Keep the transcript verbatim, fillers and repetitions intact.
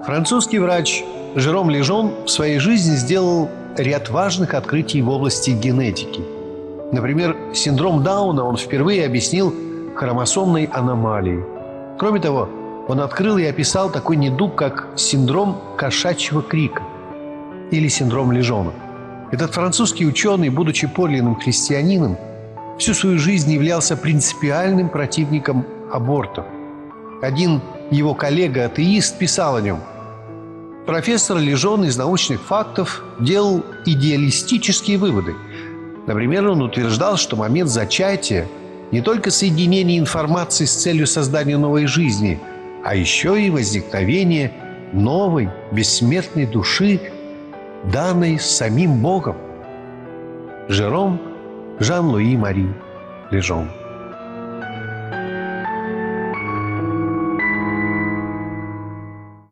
Французский врач Жером Лежон в своей жизни сделал ряд важных открытий в области генетики. Например, синдром Дауна он впервые объяснил хромосомной аномалией. Кроме того, он открыл и описал такой недуг, как синдром кошачьего крика или синдром Лежона. Этот французский ученый, будучи подлинным христианином, всю свою жизнь являлся принципиальным противником абортов. Один его коллега-атеист писал о нем: профессор Лежон из научных фактов делал идеалистические выводы. Например, он утверждал, что момент зачатия не только соединение информации с целью создания новой жизни, а еще и возникновение новой бессмертной души, данной самим Богом. Жером Жан-Луи Мари Лежон.